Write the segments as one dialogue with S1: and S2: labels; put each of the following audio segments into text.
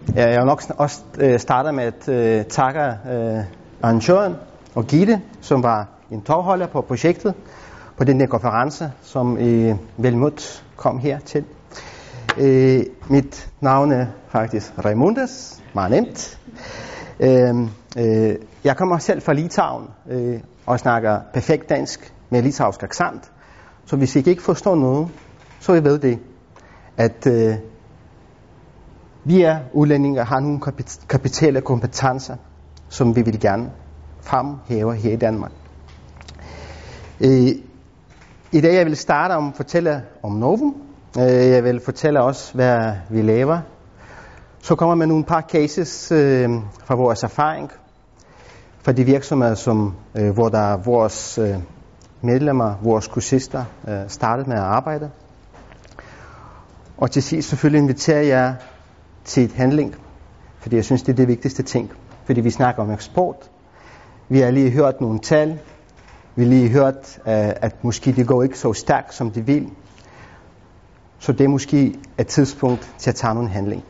S1: Jeg vil nok også starte med at takke arrangøren og Gitte, som var en tovholder på projektet, på den der konference, som Velmut kom her til. Mit navn er faktisk Raimundas, meget nemt. Jeg kommer selv fra Litauen og snakker perfekt dansk med litauisk accent. Så hvis I ikke forstår noget, så ved det, at vi er udlændinge og har nogle kapitale kompetencer, som vi vil gerne fremhæve her i Danmark. I dag jeg vil starte om at fortælle om Novum. Jeg vil fortælle også, hvad vi laver. Så kommer med nogle par cases fra vores erfaring, fra de virksomheder, hvor der er vores medlemmer, vores kursister, startet med at arbejde. Og til sidst selvfølgelig inviterer jeg til et handling, fordi jeg synes, det er det vigtigste ting. Fordi vi snakker om eksport. Vi har lige hørt nogle tal. Vi har lige hørt, at måske det går ikke så stærkt, som de vil. Så det er måske et tidspunkt til at tage nogle handling.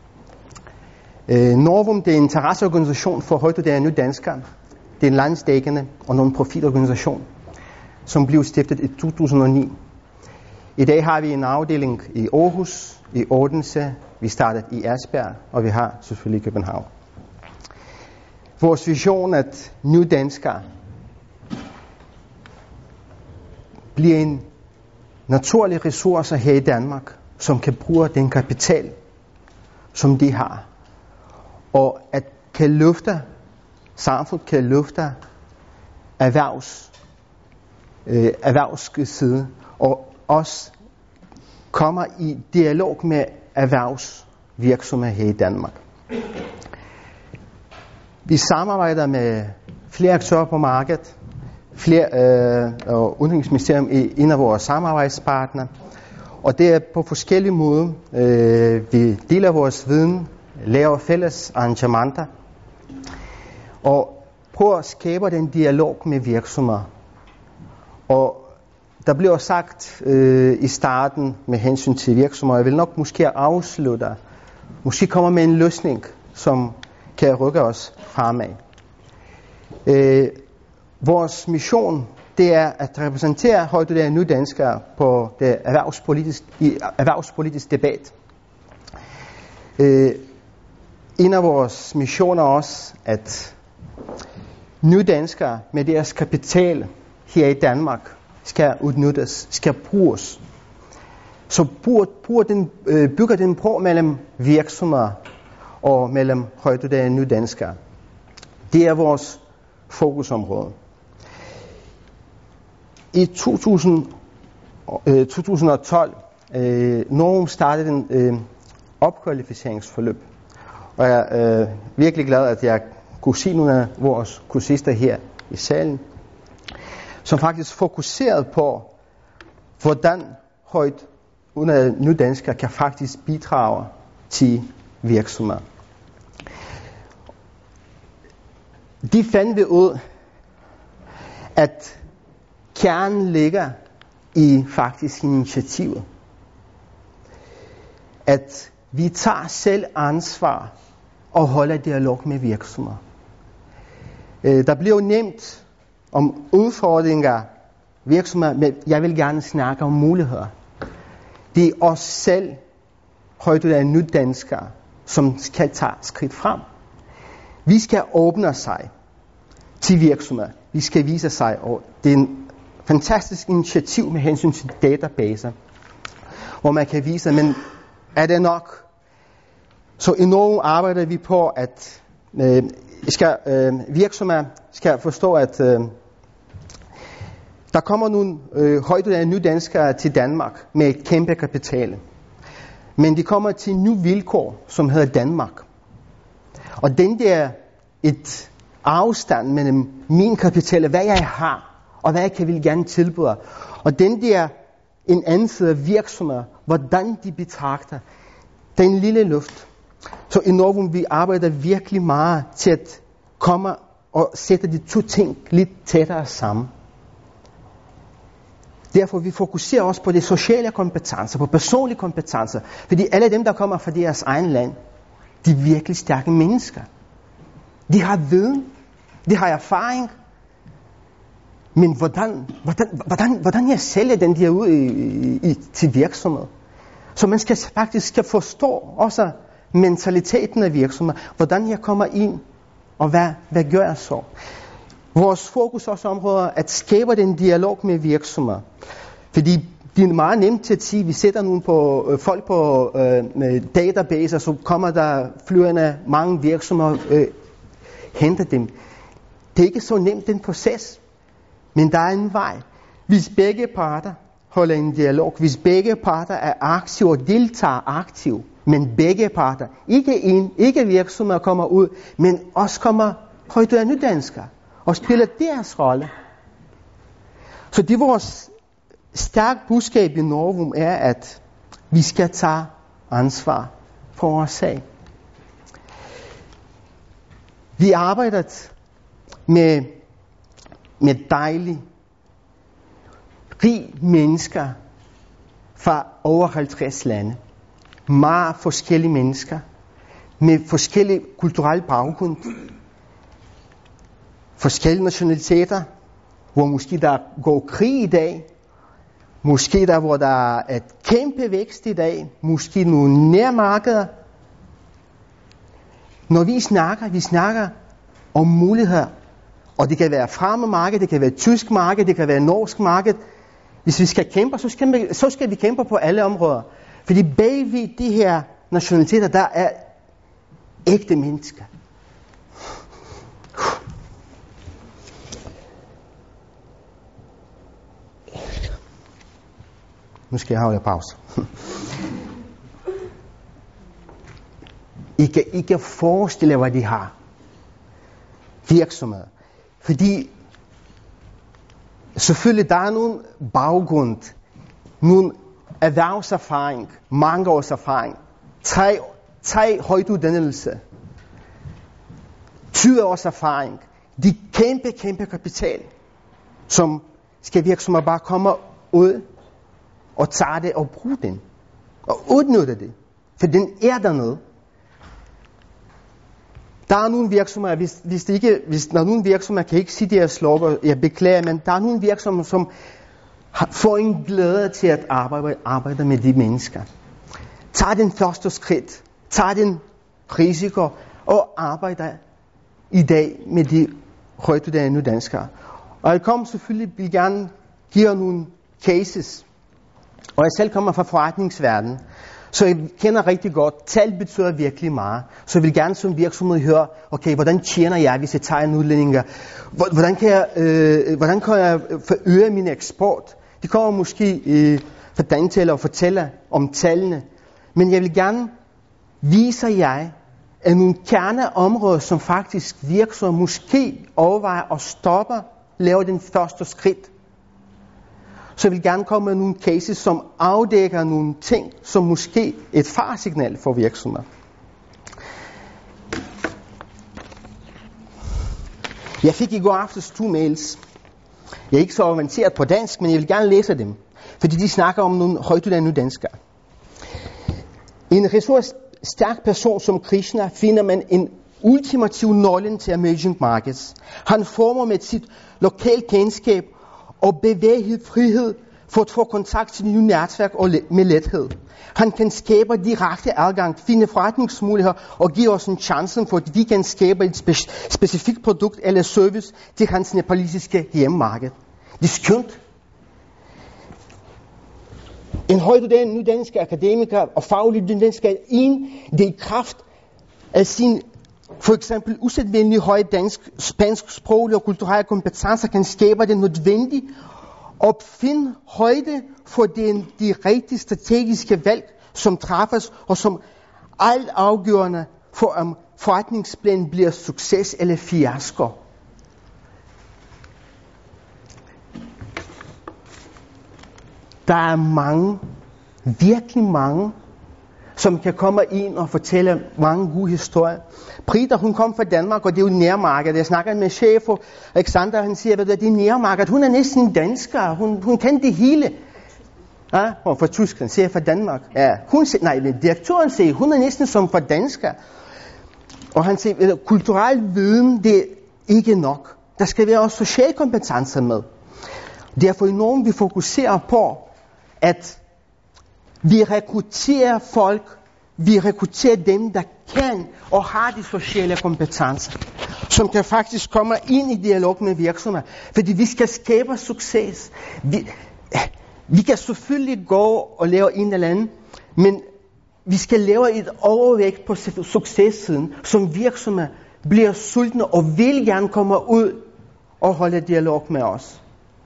S1: Novum, det er en interesseorganisation for højtuddannede danskere. Det er en landsdækkende og non-profit-organisation, som blev stiftet i 2009. I dag har vi en afdeling i Aarhus, i Odense, vi startede i Esbjerg, og vi har selvfølgelig i København. Vores vision er, at nye danskere bliver en naturlig ressource her i Danmark, som kan bruge den kapital, som de har, og at kan løfte samfundet, kan løfte erhvervsside, og også kommer i dialog med erhvervsvirksomheder her i Danmark. Vi samarbejder med flere aktører på markedet, og Udenrigsministeriet er en af vores samarbejdspartnere, og det er på forskellige måder. Vi deler vores viden, laver fælles arrangementer, og prøver at skabe den dialog med virksomheder. Og der bliver sagt i starten med hensyn til virksomheder, jeg vil nok måske afslutte, måske komme med en løsning, som kan rykke os fremad. Vores mission, det er at repræsentere højtuddannede nye danskere på det erhvervspolitiske debat. En af vores missioner er også, at nye danskere med deres kapital her i Danmark skal udnyttes, skal bruges. Så bygger den bro mellem virksomheder og mellem højtuddannede nye danskere. Det er vores fokusområde. I 2012 Novum startede en opkvalificeringsforløb, og jeg er virkelig glad, at jeg kunne se nogle af vores kursister her i salen, som faktisk fokuserede på, hvordan højtuddannede nye danskere kan faktisk bidrage til virksomheder. De fandt vi ud, at kernen ligger i faktisk initiativet. At vi tager selv ansvar og holder dialog med virksomheder. Der bliver jo nemt om udfordringer virksomheder, men jeg vil gerne snakke om muligheder. Det er os selv, højtuddannede nye danskere, som skal tage skridt frem. Vi skal åbne sig til virksomheder. Vi skal vise sig, og det er en fantastisk initiativ med hensyn til databaser, hvor man kan vise, men er det nok? Så i Novum arbejder vi på, at virksomheder skal forstå, at der kommer nogle højtuddannede nye danskere til Danmark med et kæmpe kapital. Men de kommer til nye vilkår, som hedder Danmark. Og den der et afstand mellem min kapital, hvad jeg har, og hvad jeg vil gerne tilbyde. Og den der en anden side af virksomheder, hvordan de betragter den lille luft. Så i Novum vi arbejder virkelig meget til at komme og sætte de to ting lidt tættere sammen. Derfor vi fokuserer også på de sociale kompetencer, på personlige kompetencer. Fordi alle dem, der kommer fra deres egen land, de virkelig stærke mennesker. De har viden, de har erfaring, men hvordan jeg sælger den der ud til virksomhed? Så man skal faktisk forstå også mentaliteten af virksomheden, hvordan jeg kommer ind, og hvad gør jeg så? Vores fokus også områder at skabe den dialog med virksomheder. Fordi det er meget nemt til at sige, vi sætter nogle folk på databaser, så kommer der flyvende mange virksomheder, henter dem. Det er ikke så nemt den proces, men der er en vej. Hvis begge parter holder en dialog, hvis begge parter er aktive og deltager aktivt, men begge parter, ikke virksomheder kommer ud, men også kommer højtuddannede danskere og spiller deres rolle. Så det vores stærke budskab i Novum er, at vi skal tage ansvar for vores sag. Vi arbejder med dejlige, rige mennesker fra over 50 lande. Meget forskellige mennesker med forskellige kulturelle baggrund. Forskellige nationaliteter, hvor måske der går krig i dag. Måske der, hvor der er et kæmpe vækst i dag. Måske nogle nærmarkeder. Når vi snakker om muligheder, og det kan være fremme marked, det kan være tysk marked, det kan være norsk marked. Hvis vi skal kæmpe, så skal vi kæmpe på alle områder. Fordi bagved de her nationaliteter, der er ægte mennesker. Nu skal jeg holde pause. I kan ikke forestille, hvad de har. Virksomheder. Fordi selvfølgelig der er nogle baggrund, nogle erhvervserfaring, mange års erfaring, 3 højtuddannelse, 20 års erfaring, de kæmpe kapital, som skal virksomheder bare komme ud og tage det og bruge den, og udnytte det, for den er dernede. Der er nogle virksomheder, hvis der er nogle virksomheder, kan ikke sige deres slogan, jeg beklager, men der er nogle virksomheder, som får en glæde til at arbejde med de mennesker. Tag den første skridt, tag den risiko og arbejder i dag med de højtuddannede danskere. Og jeg kommer selvfølgelig vil gerne give nogle cases. Og jeg selv kommer fra forretningsverdenen, så jeg kender rigtig godt, tal betyder virkelig meget. Så jeg vil gerne som virksomhed høre, okay, hvordan tjener jeg, hvis jeg tager en udlænding? Hvordan kan jeg forøge min eksport? Det kommer måske fra den til at fortælle om tallene. Men jeg vil gerne vise jer af nogle kerneområder, som faktisk virksomheder måske overvejer at stoppe, lave den første skridt. Så jeg vil gerne komme med nogle cases, som afdækker nogle ting, som måske et faresignal for virksomheder. Jeg fik i går aftes 2 mails. Jeg er ikke så avanceret på dansk, men jeg vil gerne læse dem. Fordi de snakker om nogle højtuddannede danskere. En ressourcestærk person som Krishna finder man en ultimativ nøglen til emerging markets. Han former med sit lokalt kendskab og bevægelighed, frihed for at få kontakt til nye netværk med lethed. Han kan skabe direkte adgang, finde forretningsmuligheder og give os en chance for, at vi kan skabe et specifikt produkt eller service til hans nepalesiske hjemmemarked. Det er skønt. En højtuddannet nydansk akademiker og faglig nydansk er det i kraft af sin for eksempel usædvanlig høje spansk sproglige og kulturelle kompetencer kan skabe det nødvendige og finde højde for de rigtige strategiske valg, som træffes og som alt afgørende for om forretningsplanen bliver succes eller fiasko. Der er mange, virkelig mange, som kan komme ind og fortælle mange gode historier. Prita, hun kom fra Danmark, og det er jo nærmarked. Jeg snakker med chef, og Alexander, han siger, at det er nærmarked. Hun er næsten dansker. Hun kan det hele. Ja, og fra Tyskland, siger fra Danmark. Ja, men direktøren siger, hun er næsten som fra dansker. Og han siger, at kulturel viden, det er ikke nok. Der skal være også sociale kompetencer med. Derfor i Norge vi fokuserer på, at vi rekrutterer folk, vi rekrutterer dem, der kan og har de sociale kompetencer, som kan faktisk komme ind i dialog med virksomheder. Fordi vi skal skabe succes. Vi kan selvfølgelig gå og lave en eller anden, men vi skal lave et overvægt på successiden, som virksomheder bliver sultne og vil gerne komme ud og holde dialog med os.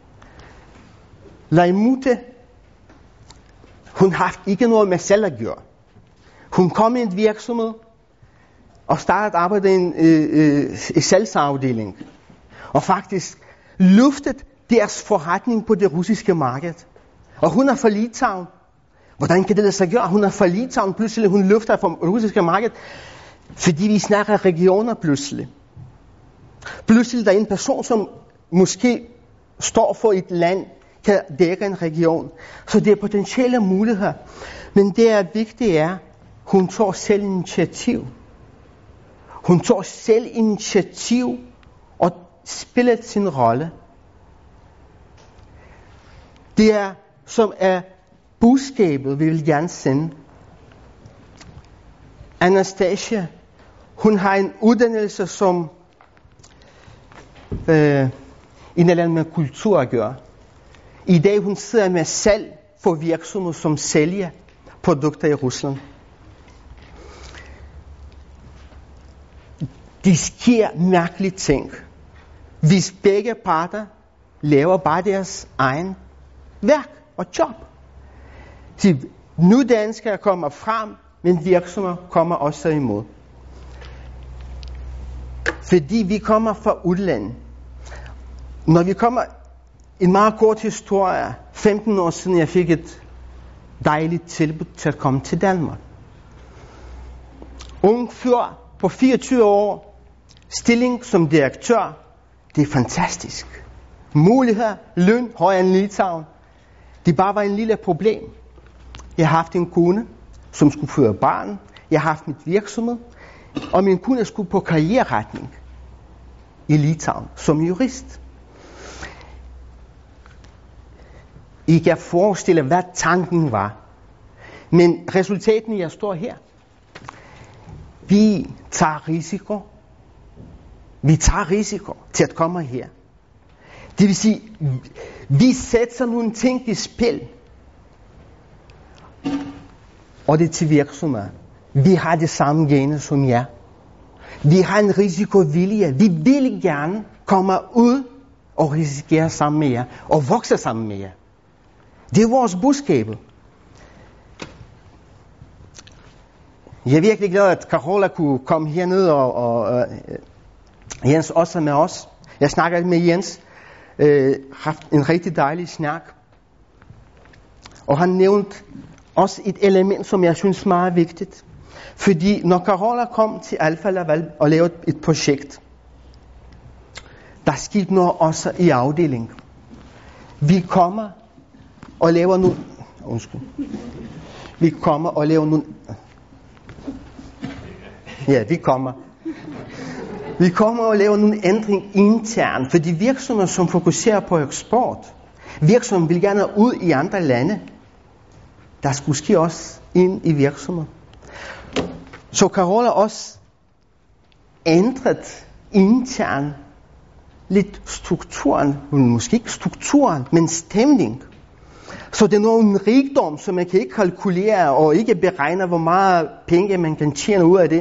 S1: Leimute, hun har ikke noget med selv at gøre. Hun kom i en virksomhed og startede at arbejde i salgsafdeling. Og faktisk løftede deres forretning på det russiske marked. Og hun er fra Litauen. Hvordan kan det lade sig gøre? Hun er fra Litauen, pludselig hun løfter fra det russiske marked. Fordi vi snakker regioner pludselig. Pludselig der er en person, som måske står for et land, kan dække en region. Så det er potentielle muligheder. Men det er vigtigt er, hun tager selv initiativ. Hun tager selv initiativ og spiller sin rolle. Det er, som er budskabet, vi vil gerne sende. Anastasia, hun har en uddannelse, som en eller anden med kultur at gøre. I dag hun sidder med salg for virksomheder, som sælger produkter i Rusland. De sker mærkelige ting, hvis begge parter laver bare deres egen værk og job. De nydanskere kommer frem, men virksomheder kommer også imod. Fordi vi kommer fra udlandet. Når vi kommer, en meget kort historie, 15 år siden jeg fik et dejligt tilbud til at komme til Danmark. Ung fyr på 24 år, stilling som direktør, det er fantastisk. Muligheder, løn, højere end Litauen. Det bare var en lille problem. Jeg har haft en kone, som skulle føre barn. Jeg har haft mit virksomhed. Og min kone skulle på karriereretning i Litauen som jurist. I kan forestille, hvad tanken var. Men resultaten, jeg står her. Vi tager risiko. Vi tager risiko til at komme her. Det vil sige, vi sætter nogle ting i spil. Og det er til virksomheder. Vi har det samme gener som jer. Vi har en risikovilje. Vi vil gerne komme ud og risikere sammen med jer. Og vokse sammen med jer. Det er vores budskab. Jeg er virkelig glad, at Carola kunne komme herned og Jens også med os. Jeg snakkede med Jens. Haft en rigtig dejlig snak. Og han nævnte også et element, som jeg synes er meget vigtigt. Fordi når Carola kom til Alfa Laval og lavede et projekt, der skete noget også i afdelingen. Vi kommer og laver nogle... Vi kommer og laver nogle... Ja, vi kommer og laver nogle ændring internt, fordi virksomheder, som fokuserer på eksport, virksomheder vil gerne ud i andre lande, der skulle ske også ind i virksomheder. Så Carola også ændret internt lidt strukturen, måske ikke strukturen, men stemning. Så det er noget rigdom, som man kan ikke kalkulere og ikke beregne, hvor meget penge man kan tjene ud af det.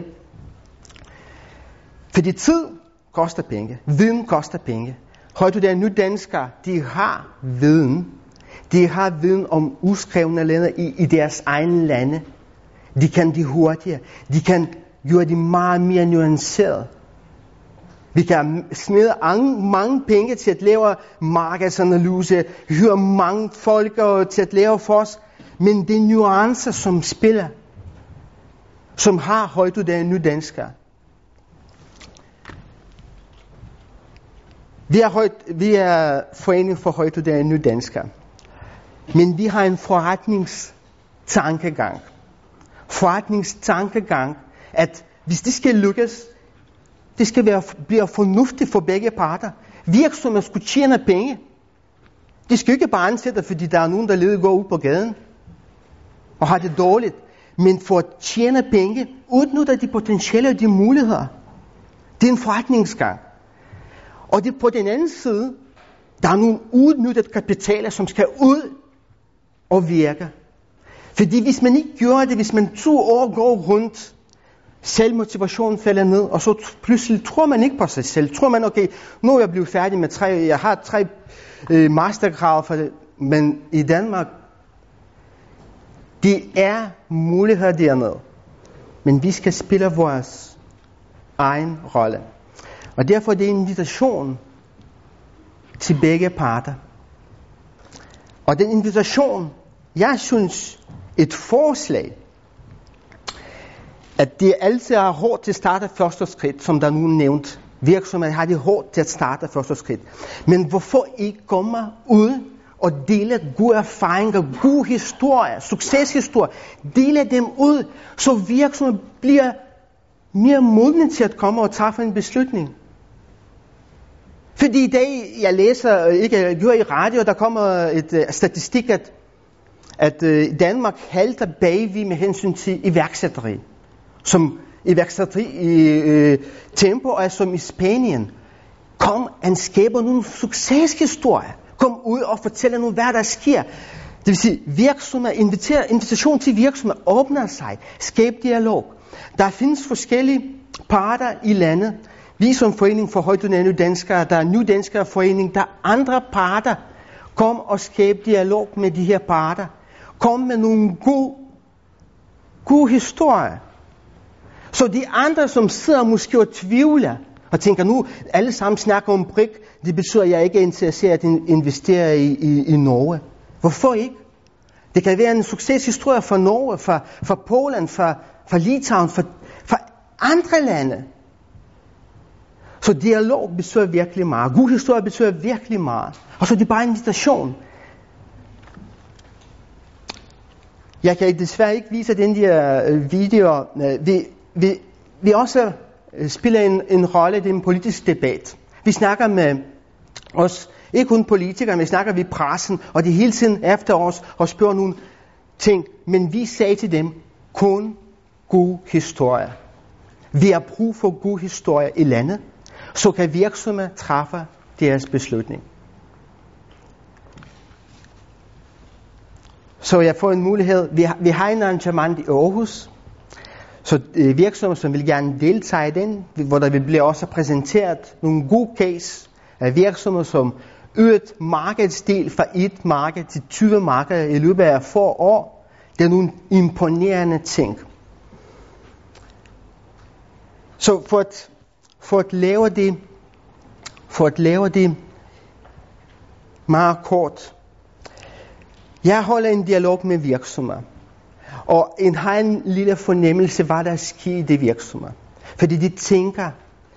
S1: Fordi tid koster penge. Viden koster penge. Højtuddannede nydanskere, de har viden. De har viden om uskrevne lænder i deres egne lande. De kan de hurtigere. De kan gøre det meget mere nuanceret. Vi kan smide mange penge til at lave markedsanalyse, høre mange folk til at lave for os, men det er nuancer, som spiller, som har højtuddannede nydanskere. Vi er forening for højtuddannede nydanskere, men vi har en forretningstankegang. Forretningstankegang, at hvis det skal lykkes, Det skal blive fornuftigt for begge parter. Virksomheder skulle tjene penge. De skal ikke bare ansætte, fordi der er nogen, der leder går ud på gaden og har det dårligt. Men for at tjene penge, udnytter de potentielle og de muligheder. Det er en forretningsgang. Og det på den anden side, der er nogle udnyttede kapitaler, som skal ud og virke. Fordi hvis man ikke gør det, hvis man 2 år går rundt, selvmotivationen falder ned, og så pludselig tror man ikke på sig selv. Tror man, okay, nu er jeg blevet færdig med 3, jeg har 3 mastergrad for det, men i Danmark, det er muligheder dernede. Men vi skal spille vores egen rolle. Og derfor er det en invitation til begge parter. Og den invitation, jeg synes, et forslag, at det altid er hårdt til at starte første skridt, som der nu er nævnt. Virksomheder har det hårdt til at starte første skridt. Men hvorfor ikke komme ud og dele gode erfaringer, gode historier, succeshistorier, dele dem ud, så virksomheder bliver mere modne til at komme og træffe en beslutning. Fordi i dag, jeg læser, ikke gør i radio, der kommer et statistik, at Danmark halter bagved med hensyn til iværksætteri. Som iværksætteri i tempo, og som i Spanien. Kom og skaber nogle succeshistorier. Kom ud og fortæller nu, hvad der sker. Det vil sige, invitation til virksomheder åbner sig. Skab dialog. Der findes forskellige parter i landet. Vi som forening for højtuddannede danskere, der er Ny Danskere Forening, der er andre parter. Kom og skab dialog med de her parter. Kom med nogle gode historier. Så de andre, som sidder måske og tvivler, og tænker nu, alle sammen snakker om BRIC, det betyder, at jeg ikke er interesseret i at investere i Norge. Hvorfor ikke? Det kan være en succeshistorie for Norge, for Polen, for Litauen, for andre lande. Så dialog betyder virkelig meget. God historie betyder virkelig meget. Og så er det bare en invitation. Jeg kan desværre ikke vise den der video. Vi også spiller en rolle i den politiske debat. Vi snakker med os, ikke kun politikere, men vi snakker med pressen, og de hele tiden efter os og spørger nogle ting. Men vi sagde til dem, kun gode historier. Vi har brug for gode historier i landet, så kan virksomheder træffe deres beslutning. Så jeg får en mulighed. Vi har en arrangement i Aarhus, så virksomheder, som vil gerne deltage i den, hvor der vil blive også præsenteret nogle gode case af virksomheder, som øget markedsdel fra 1 marked til 20 markeder i løbet af få år. Det er nogle imponerende ting. Så for at lave det meget kort. Jeg holder en dialog med virksomheder. Og har en lille fornemmelse, hvad der sker i det virksomheder. Fordi de tænker,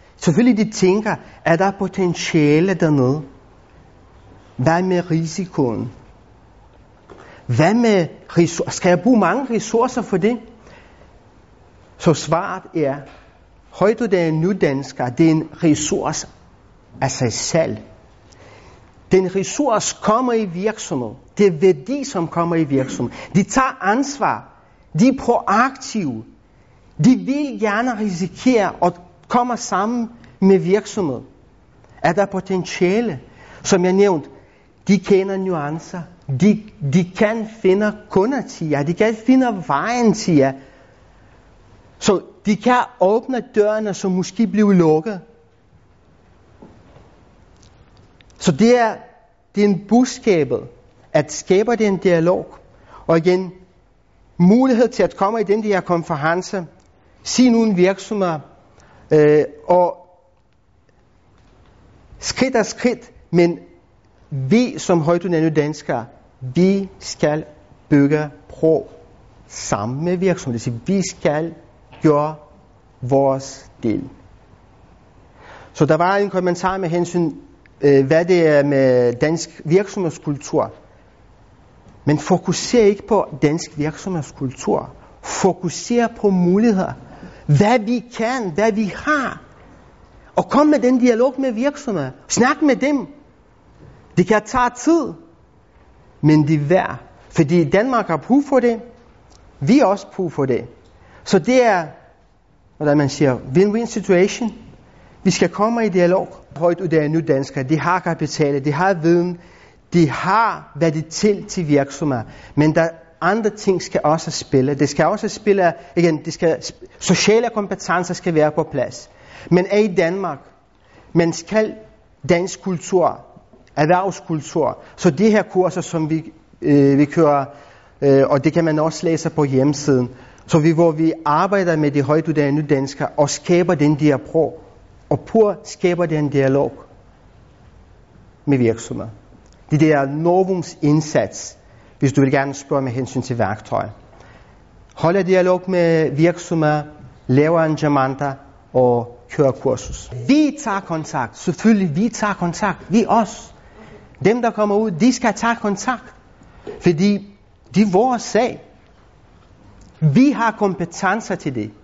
S1: at der er potentiale dernede. Hvad med risikoen? Hvad med ressourcer? Skal jeg bruge mange ressourcer for det? Så svaret er, højtuddannede nydanskere, det er en ressource af sig selv. Den ressource kommer i virksomheden. Det er værdi, som kommer i virksomheden. De tager ansvar. De er proaktive. De vil gerne risikere at komme sammen med virksomheden. Er der potentiale? Som jeg nævnte, de kender nuancer. De kan finde kunder til jer. De kan finde vejen til jer. Så de kan åbne dørene, som måske bliver lukket. Så det er en budskabet, at skabe den dialog. Og igen, mulighed til at komme i den her konference, sige nogle virksomheder, og skridt af skridt, men vi som højtuddannede danskere, vi skal bygge bro sammen med virksomheder. Vi skal gøre vores del. Så der var en kommentar med hensyn, hvad det er med dansk virksomhedskultur. Men fokuser ikke på dansk virksomhedskultur. Fokuser på muligheder. Hvad vi kan, hvad vi har. Og kom med den dialog med virksomheder. Snak med dem. Det kan tage tid, men det er værd. Fordi Danmark har brug for det. Vi har også brug for det. Så det er, hvordan man siger, win-win situation. Vi skal komme i dialog. Højt uddannede danskere, de har kapital, de har viden, de har været til virksomheder. Men der andre ting skal også spille. Det skal også spille, igen, sociale kompetencer skal være på plads. Men er i Danmark, man skal dansk kultur, erhvervskultur, så de her kurser, som vi kører, og det kan man også læse på hjemmesiden, så hvor vi arbejder med de højtuddannede danskere og skaber den dialog, og skaber den dialog med virksomheder. Det er Novums indsats, hvis du vil gerne spørge med hensyn til værktøj. Holder dialog med virksomheder, laver arrangementer og kører kursus. Vi tager kontakt. Selvfølgelig, vi tager kontakt. Vi os. Dem, der kommer ud, de skal tage kontakt. Fordi det er vores sag. Vi har kompetencer til det.